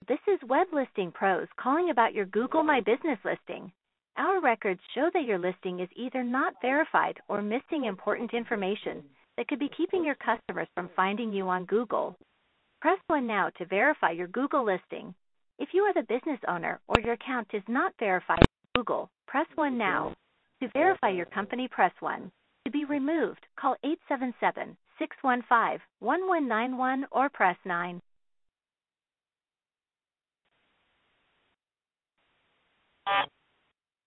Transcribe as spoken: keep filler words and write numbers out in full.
This is Web Listing Pros calling about your Google My Business listing. Our records show that your listing is either not verified or missing important information that could be keeping your customers from finding you on Google. Press one now to verify your Google listing. If you are the business owner or your account is not verified on Google, press one now. To verify your company, press one. To be removed, call eight seven seven, six one five, one one nine one or press nine.